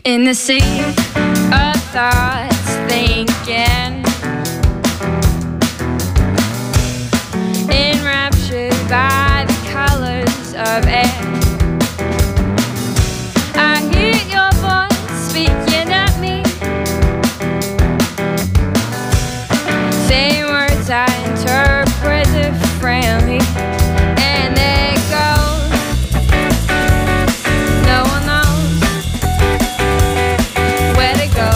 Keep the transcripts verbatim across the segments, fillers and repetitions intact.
In the sea of thoughts thinking, enraptured by the colors of air, I hear your voice speaking at me, saying words I interpret differently. And it goes, no one knows where to go,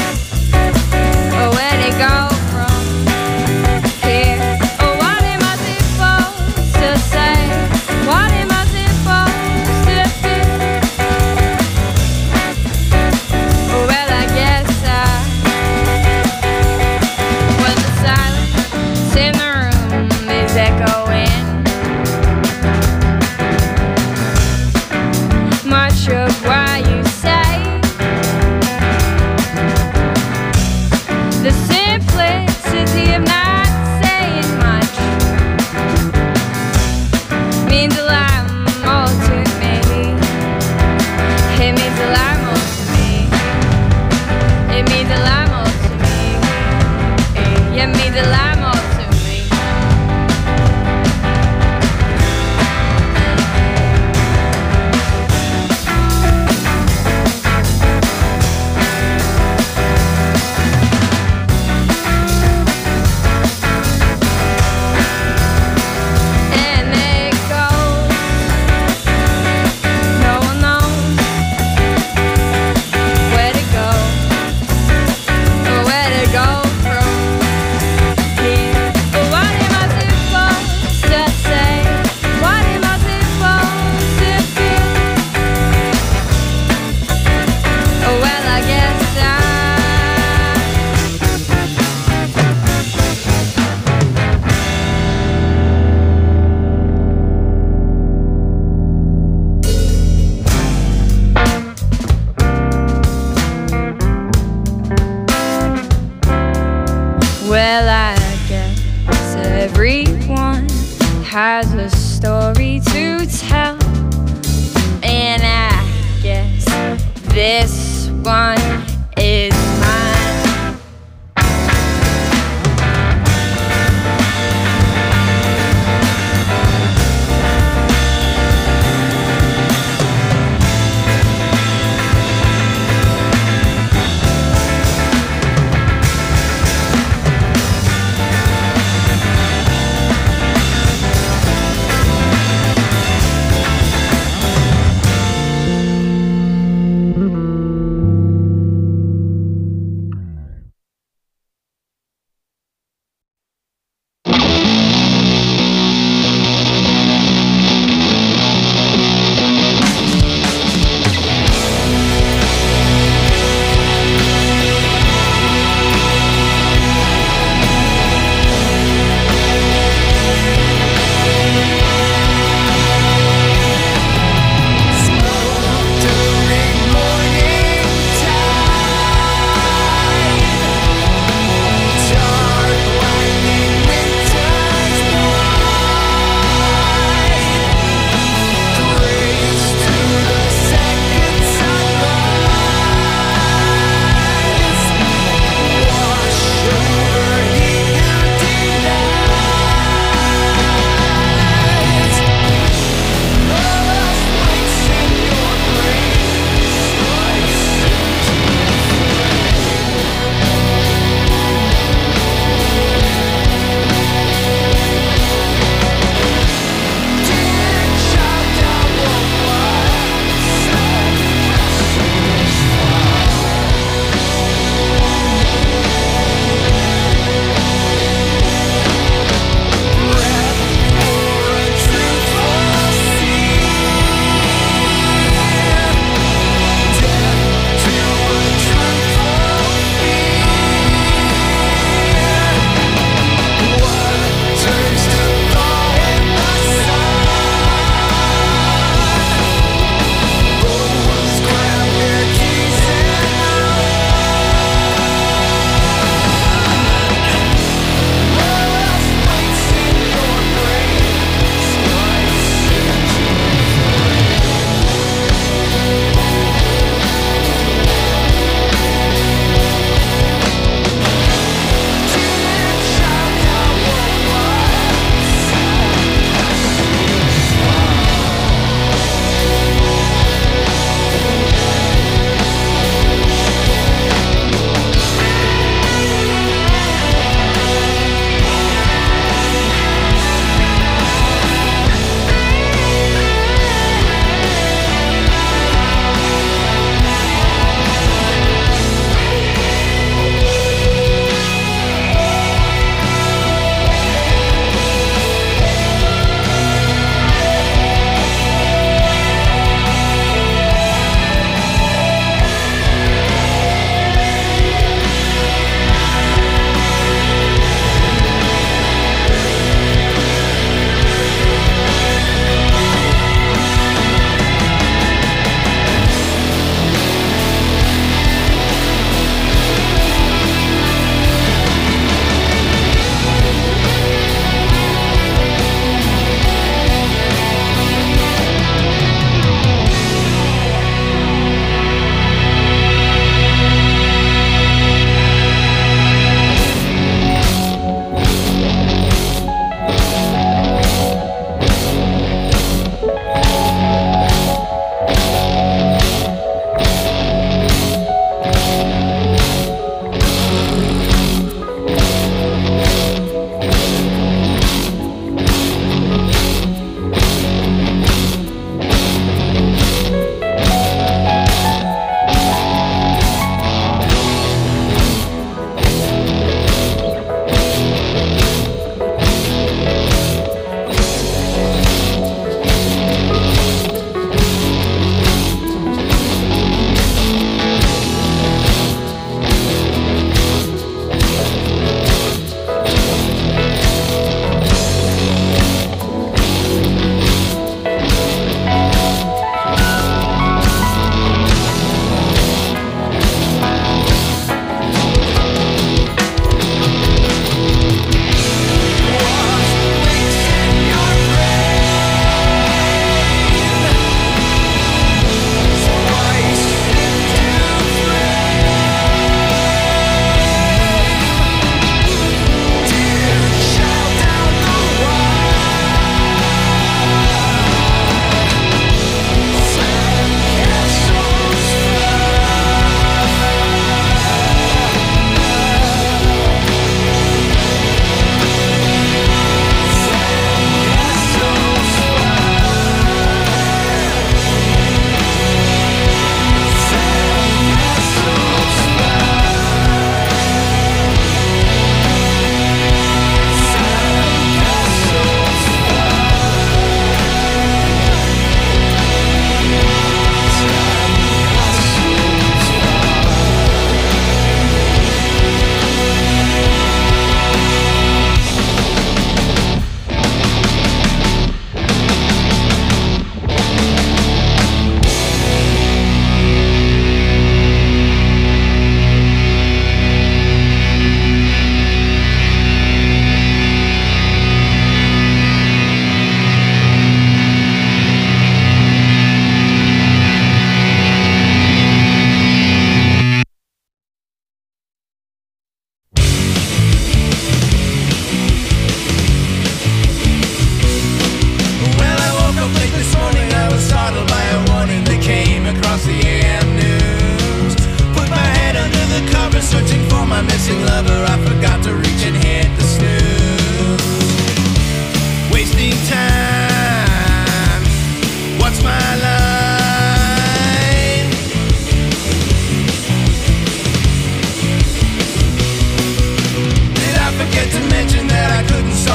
or where to go from here. Or what am I supposed to say? What am I supposed to do? Well, I guess I, when the silence in the room is echoing, much of what you say, the simplicity of not saying much means a lot more to me. It means a lot more to me. It means a lot more to me. It means a lot more to me. And it goes, no one knows where to go, or where to go from here. But what am I supposed to say? What am I supposed to do? Oh, well, I guess I, well, I guess everyone has a story to tell, and I guess this one is mine.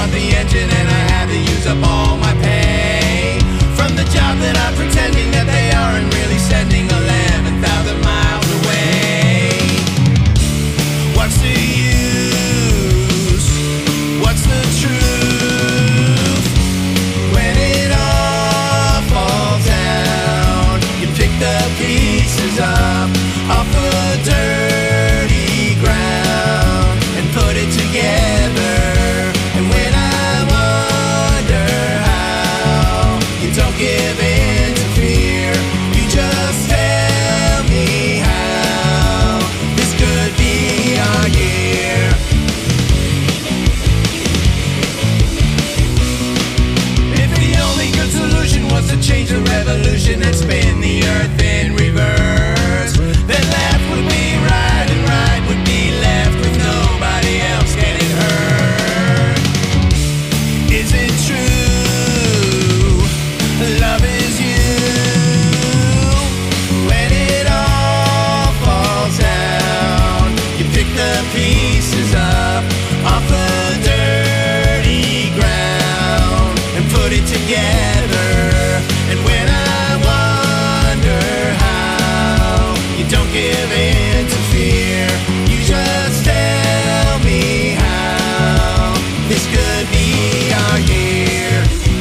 off the engine and I had to use up all my pay. From the job that I'm pretending that they aren't really sending eleven thousand miles away. What's the use? What's the truth? When it all falls down, you pick the pieces up off the dirty ground and put it together. And when I wonder how you don't give in to fear, you just tell me how this could be our year. If the only good solution was to change the revolution and spin the earth in reverse, then left would be right and right would be left with nobody else getting hurt. Is it true? Love is you. When it all falls down, you pick the pieces up off the dirty ground and put it together. And when I wonder how you don't give in to fear, you just tell me how this could be our year.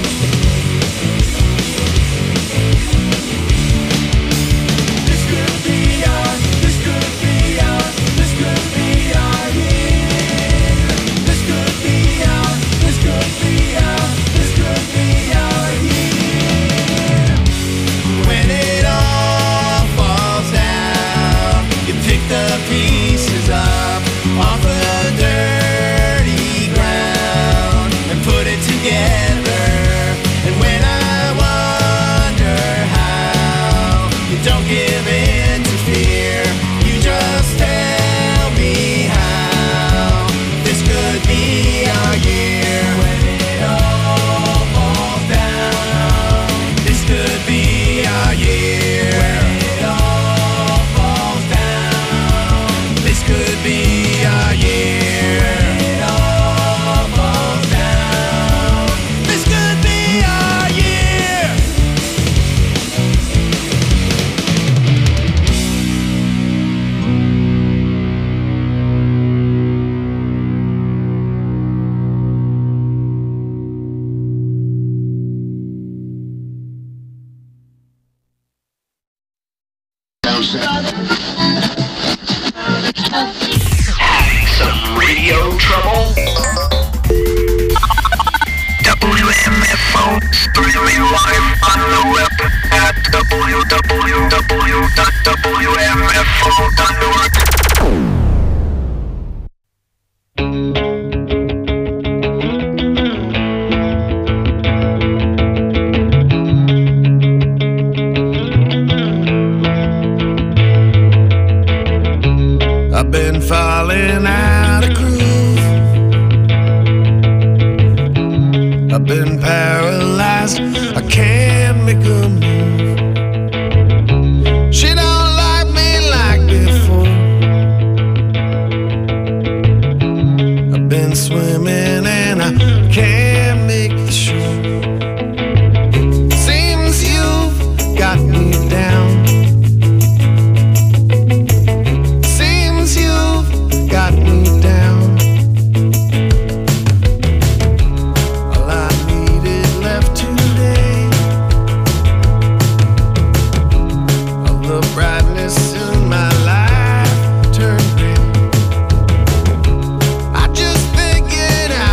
This could be our, this could be our, this could be our year. This could be our, this could be our, this could be our year. When it all falls down, you pick the pieces up off the dirty ground and put it together. And when I wonder how you don't give in to fear, you just tell me how this could be our year. When it all falls down, this could be our year. When it all falls down, this could be our year. When it all falls down, this could be our year. Some radio trouble? W M F O streaming live on the web at w w w dot w m f o dot org. I've been falling out of groove. I've been paralyzed. I can't make a move. She don't like me like before. I've been swimming and I can't make the shore. Seems you've got me down. Got me down. All I needed left today, all the brightness in my life turned gray. I just figured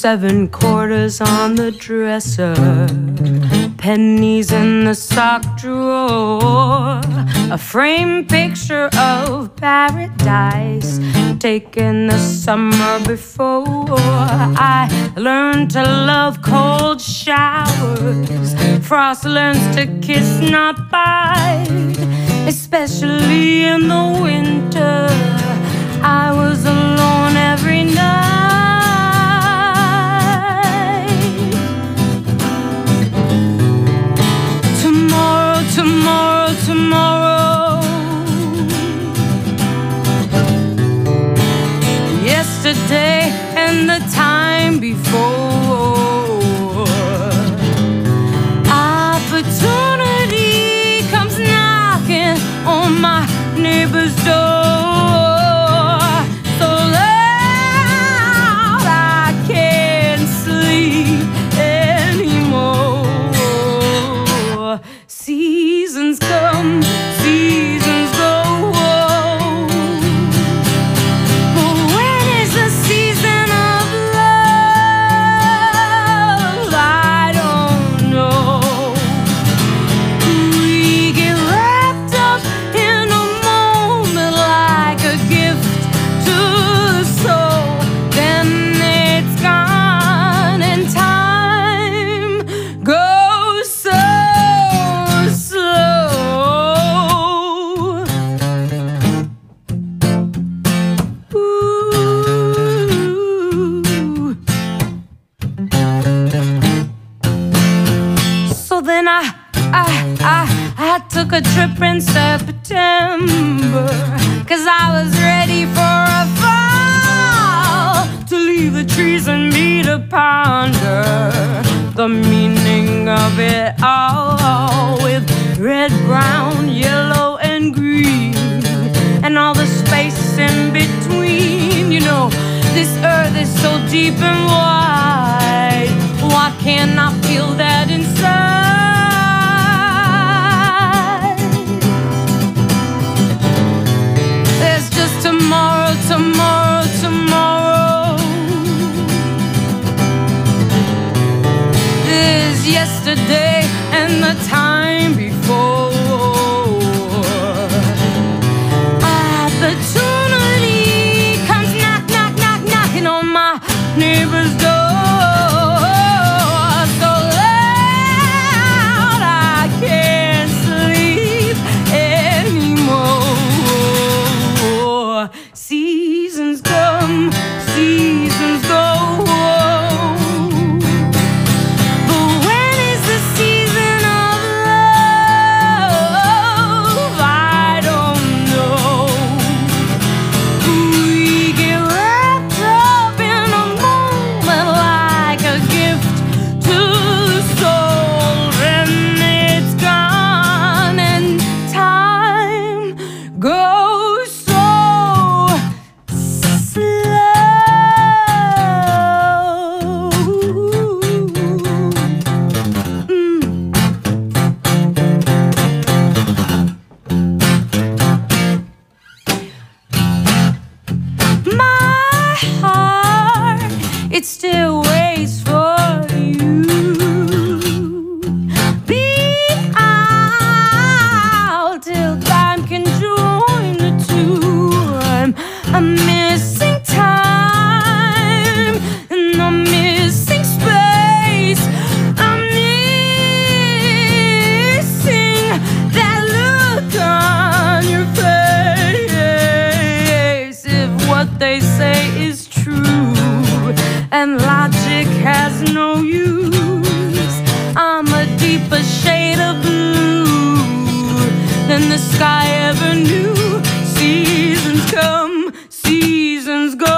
seven quarters on the dresser, pennies in the sock drawer, a framed picture of paradise taken the summer before. I learned to love cold showers. Frost learns to kiss, not bite, especially in the winter. I was alone every night. Tomorrow, tomorrow, tomorrow. Yesterday and the time before. Opportunity comes knocking on my neighbor's door. Seasons come, seasons go. But when is the season of love? I don't know. We get wrapped up in a moment like a gift to the soul. Then it's gone and time goes so. So then I, I, I, I took a trip in September, 'cause I was ready for a fall, to leave the trees and me to ponder the meaning of it all, with red, brown, yellow, and green, and all the space in between. You know, this earth is so deep and wide. Why can't I feel that inside? There's just tomorrow, tomorrow, tomorrow. There's yesterday and the time before. Opportunity comes knock, knock, knock, knocking on my neighbor's door. Seasons come, seasons go. But when is the season of love? I don't know. We get wrapped up in a moment like a gift to the soul. Then it's gone and time goes so it still waits for you. Be out till time can join the two. I'm, I'm missing time and I'm missing space. I'm missing that look on your face. If what they say is true and logic has no use, I'm a deeper shade of blue than the sky ever knew. Seasons come, seasons go.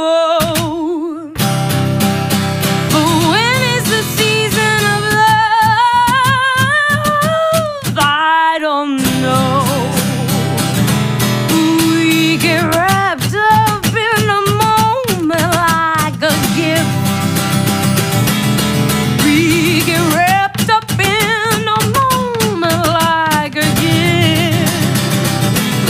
But when is the season of love? I don't know. We get wrapped up in a moment like a gift. We get wrapped up in a moment like a gift.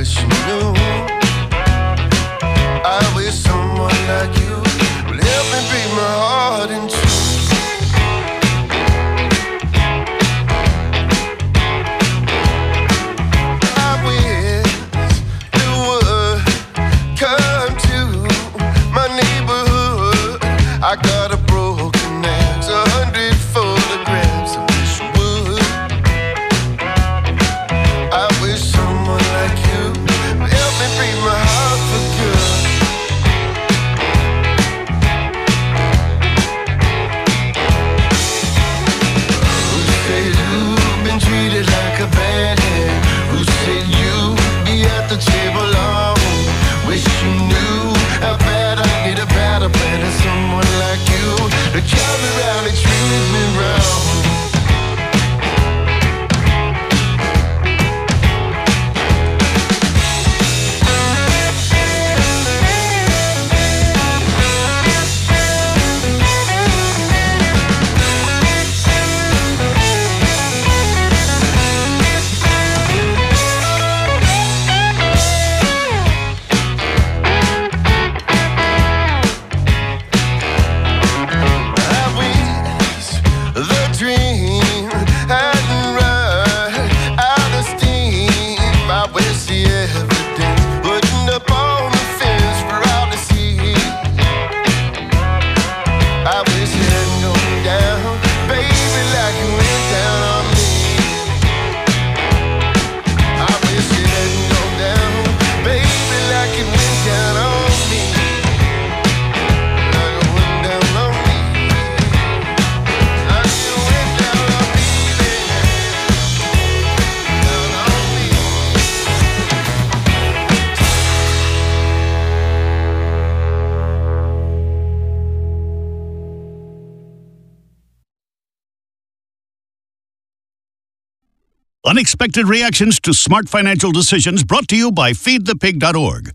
wish you knew. I wish someone like you would help me break my heart in two. I wish you would come to my neighborhood. I got a broken axe, a hundred photographs. I wish you would. I wish someone like you would help me break my heart for good. Who said you've been treated like a bad hand? Who said you'd be at the table long? Wish you knew how bad I need a better plan than someone like you to come around and treat me wrong. Unexpected reactions to smart financial decisions brought to you by feed the pig dot org.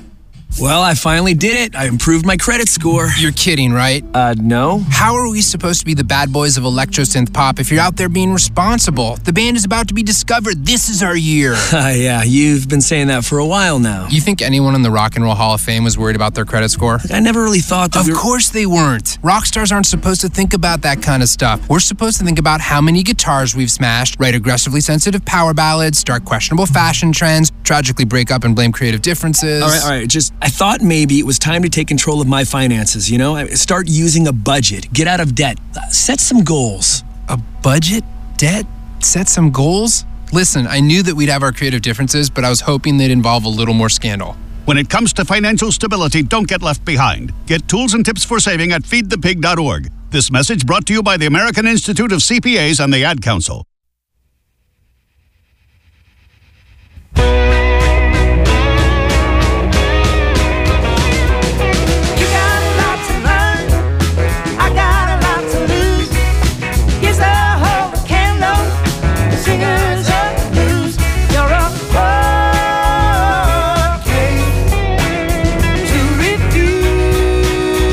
Well, I finally did it. I improved my credit score. You're kidding, right? Uh, no. How are we supposed to be the bad boys of electro synth pop if you're out there being responsible? The band is about to be discovered. This is our year. Uh, yeah, you've been saying that for a while now. You think anyone in the Rock and Roll Hall of Fame was worried about their credit score? I never really thought that Of we were... course they weren't. Rock stars aren't supposed to think about that kind of stuff. We're supposed to think about how many guitars we've smashed, write aggressively sensitive power ballads, start questionable fashion trends, tragically break up and blame creative differences. All right, all right, just, I thought maybe it was time to take control of my finances, you know? Start using a budget, get out of debt, set some goals. A budget? Debt? Set some goals? Listen, I knew that we'd have our creative differences, but I was hoping they'd involve a little more scandal. When it comes to financial stability, don't get left behind. Get tools and tips for saving at feed the pig dot org. This message brought to you by the American Institute of C P As and the Ad Council.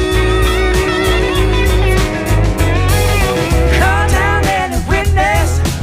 Call down any witness.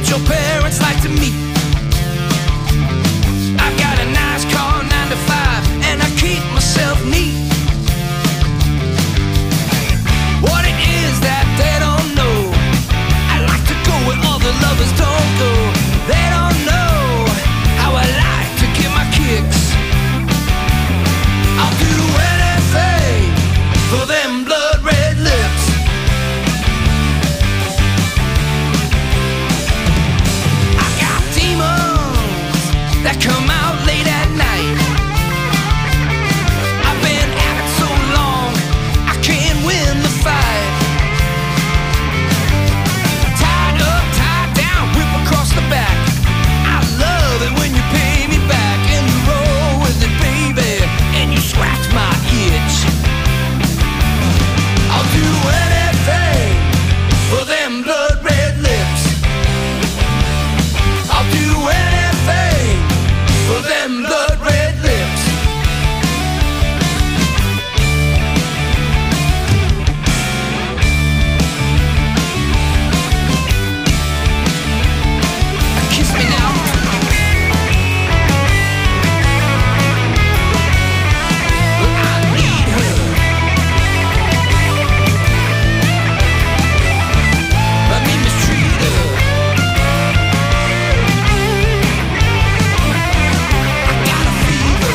that your parents like to meet. I've got a nice car, nine to five, and I keep myself neat. What it is that they don't know, I like to go where other lovers don't go. They don't know how I like to get my kicks. I'll do anything for them blood red lips. I got demons that come out late at night. I've been at it so long, I can't win the fight. Tied up, tied down, whip across the back. I love it when you pay me back and you roll with it, baby, and you scratch my itch. I'll do anything for them blood red lips. I'll do anything for them blood red lips. Kiss me now. I need her. Let me mistreat her. I got a fever.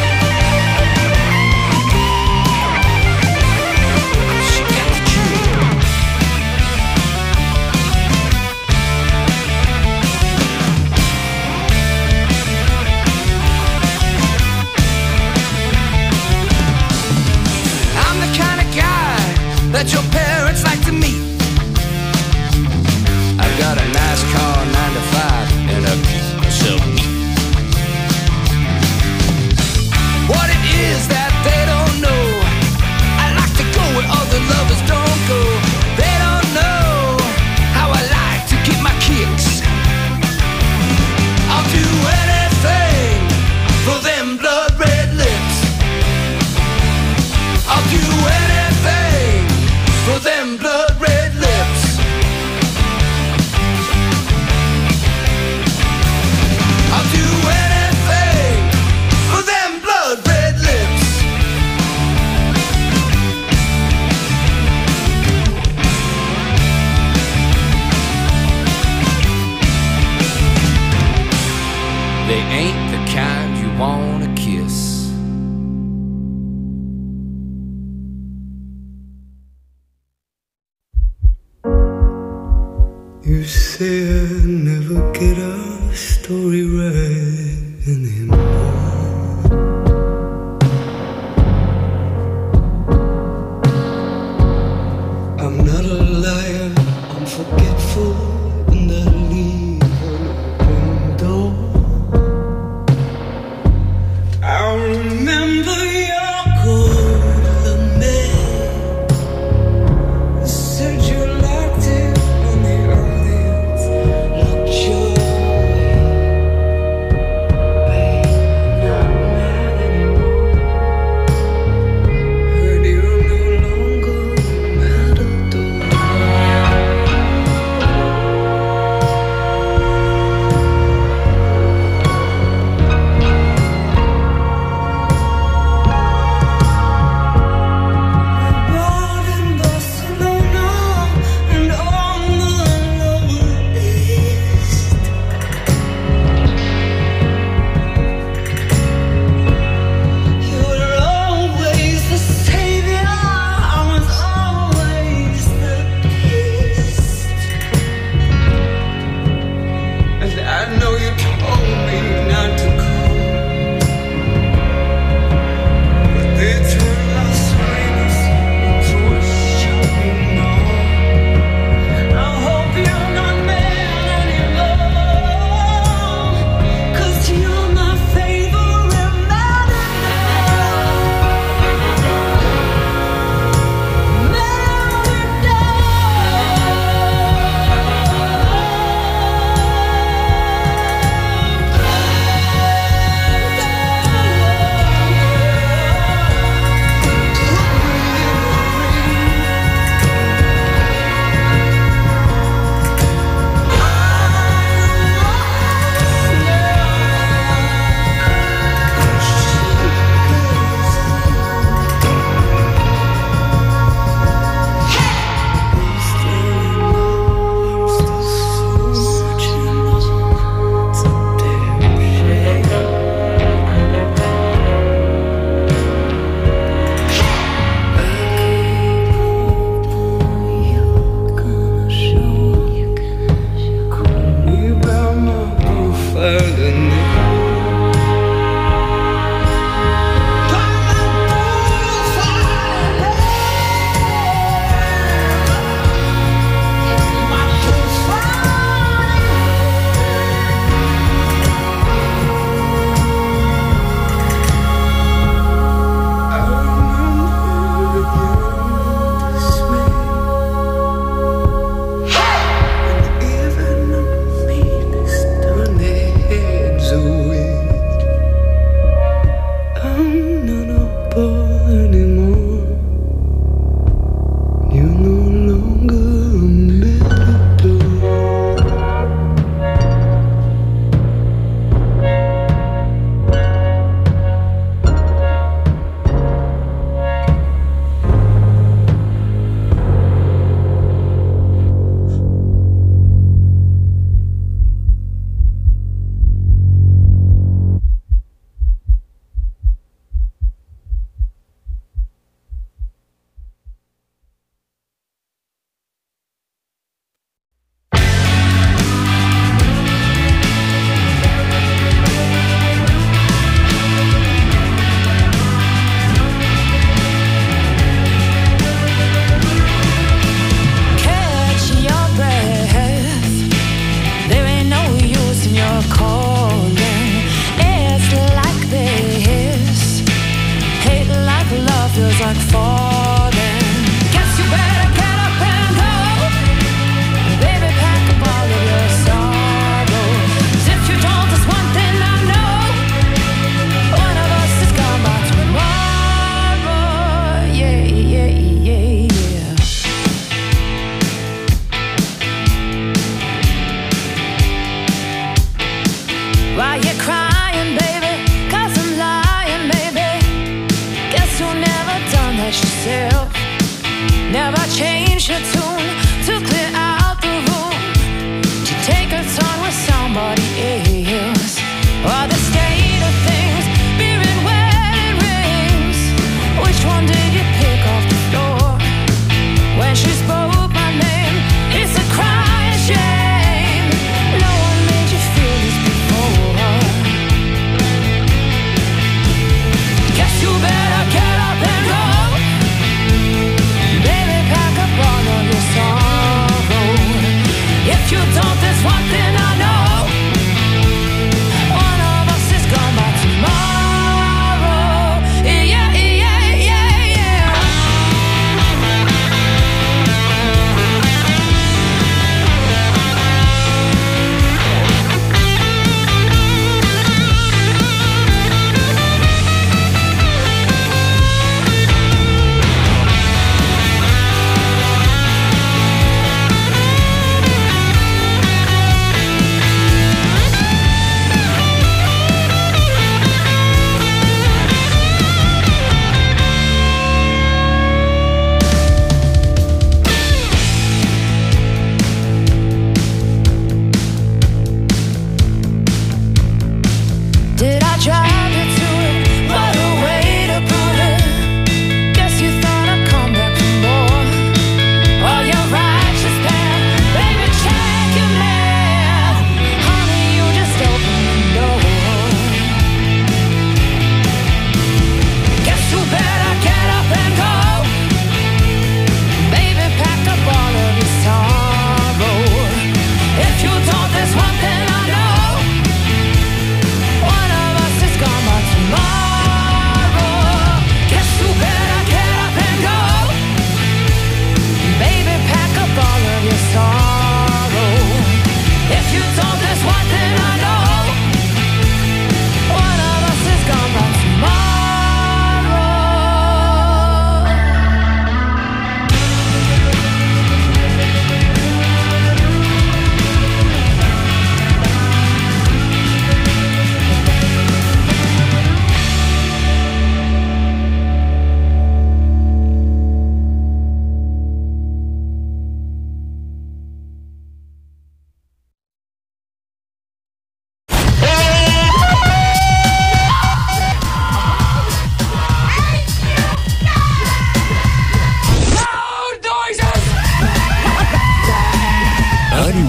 She got the cure. I'm the kind of guy that your parents like to meet. I've got a nice car, nine to five, and I keep myself neat. What it is that they don't know, I like to go where other lovers don't go. They don't know how I like to get my kicks. I'll do anything for them blood red lips. I'll do anything for them blood red lips. I'll do anything for them blood red lips. They ain't the kind you wanna kiss. You say I never get a story right anymore. I'm not a liar, I'm forgetful, and I leave an open door. I remember your good man. You said you liked it when the audience looked your way. Babe, I'm not mad anymore. Heard you're no longer a matador.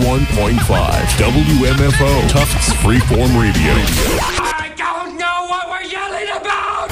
one point five W M F O, Tufts Freeform Radio. I don't know what we're yelling about!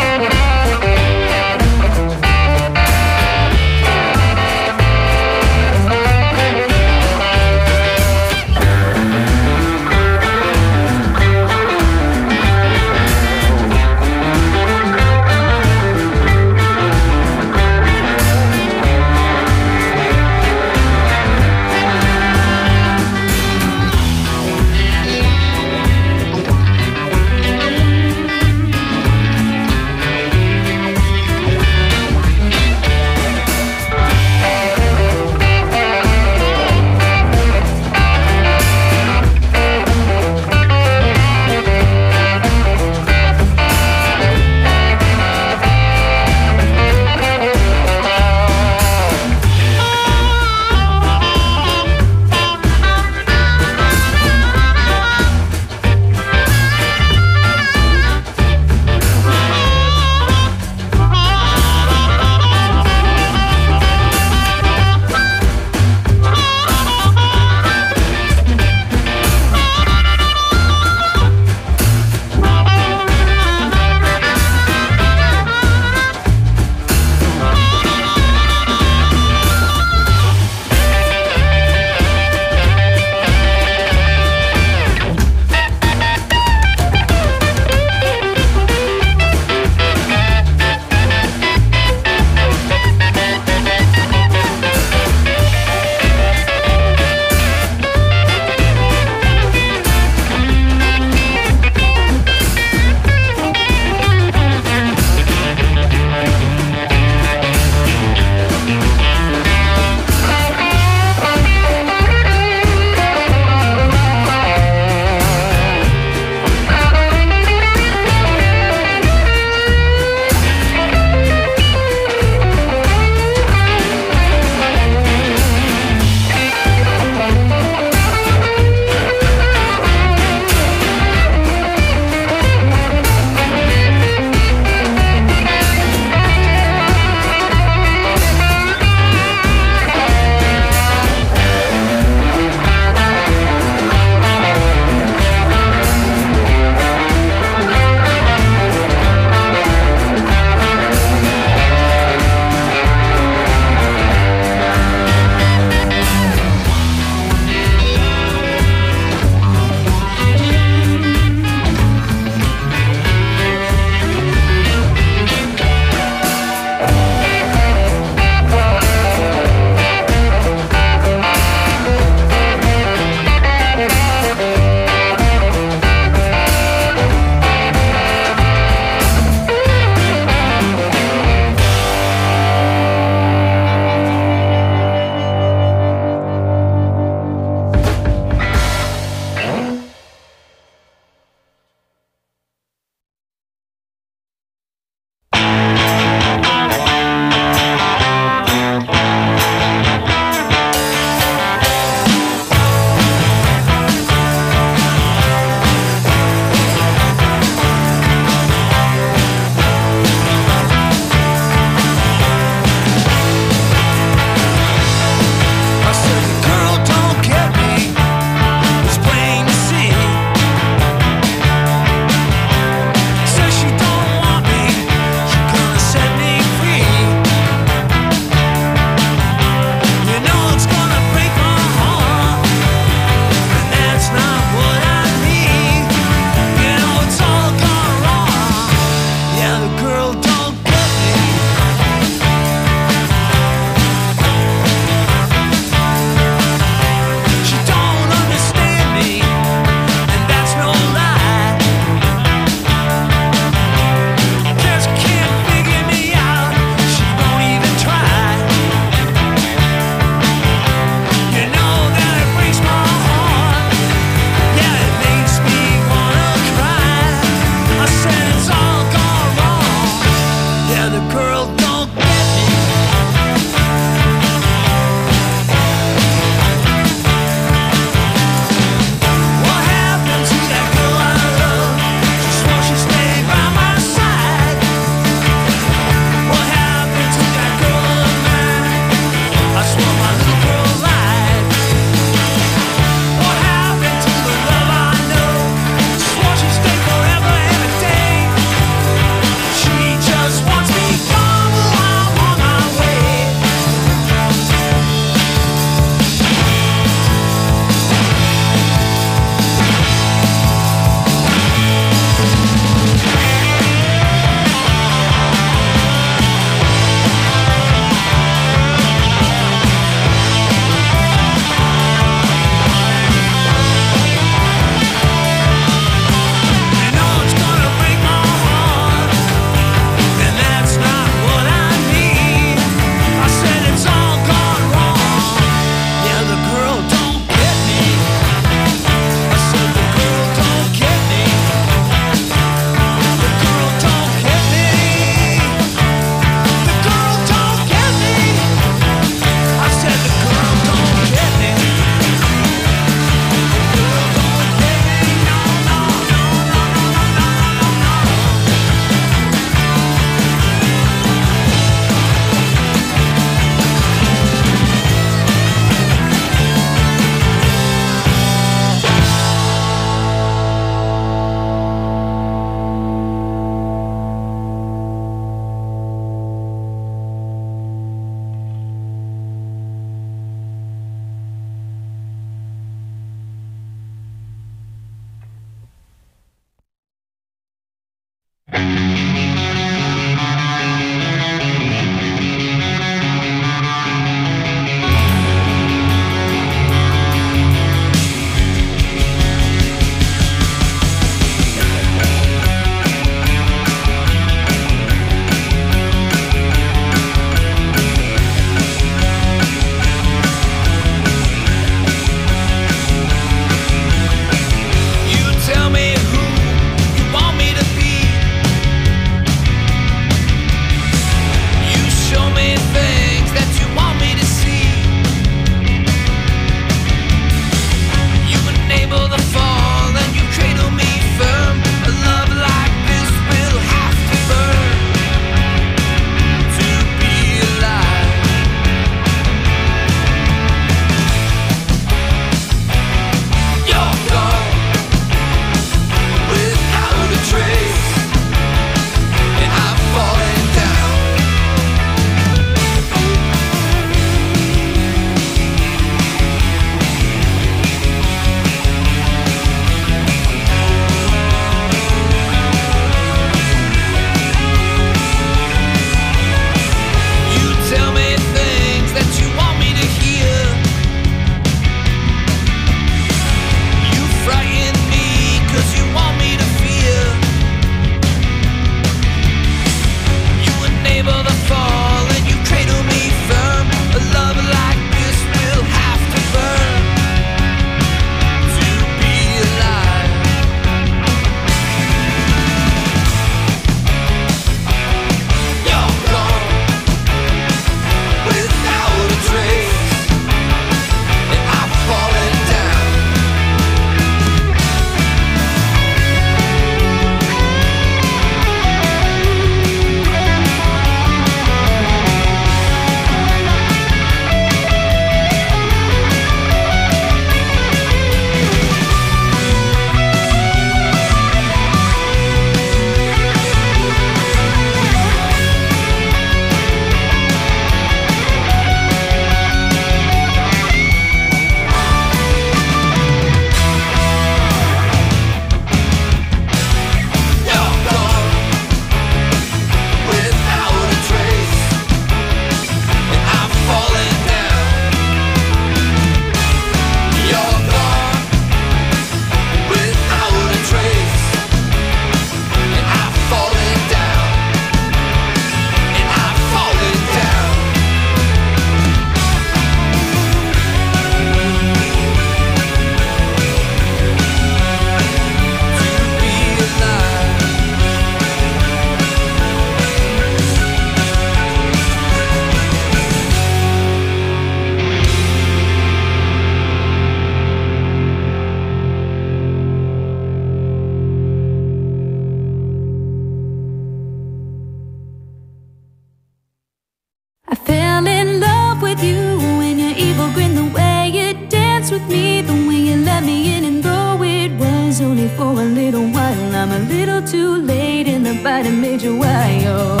bite that made you wild.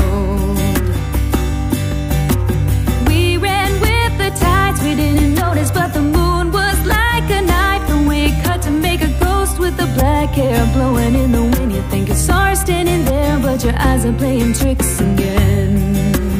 We ran with the tides, we didn't notice, but the moon was like a knife, and we cut to make a ghost with the black hair blowing in the wind. You think you saw her standing there, but your eyes are playing tricks again.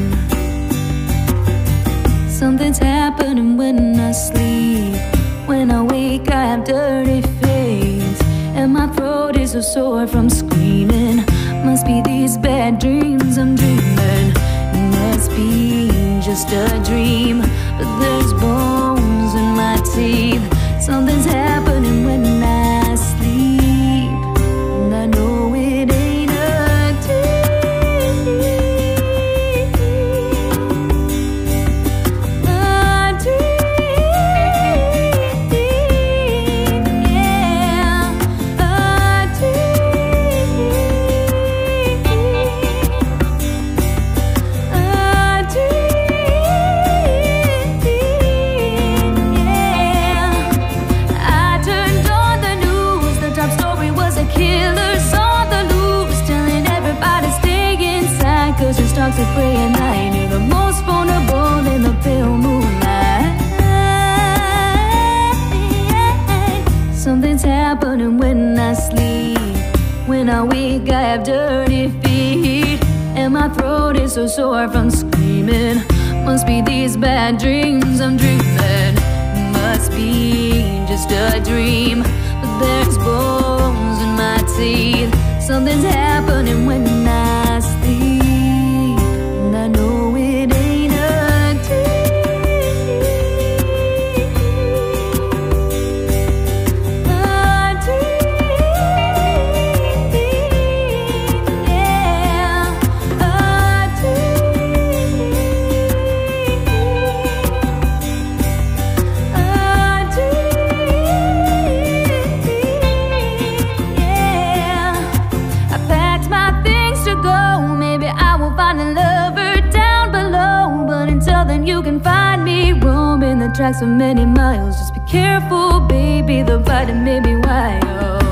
Something's happening when I sleep. When I wake I have dirty face, and my throat is so sore from screaming. Must be these bad dreams I'm dreaming. It must be just a dream, but there's bones in my teeth. Something's happening when I sleep, and I know it ain't a dream. A dream, yeah. A dream, a dream, yeah. I turned on the news, the top story was a killer on the loose, telling everybody stay inside, cause your stocks are prey at night. You're the most vulnerable in the pale moonlight. Something's happening when I sleep. When I wake I have dirty feet, and my throat is so sore from screaming. Must be these bad dreams I'm dreaming. Must be just a dream, but there's bones in my teeth. Something's happening when I sleep, and I know it ain't a dream. A dream, yeah. A dream, a dream, yeah. I packed my things to go. Maybe I will find a lover down below, but until then you can find me roaming the tracks for many miles. Just be careful, baby, the bite that may be wild.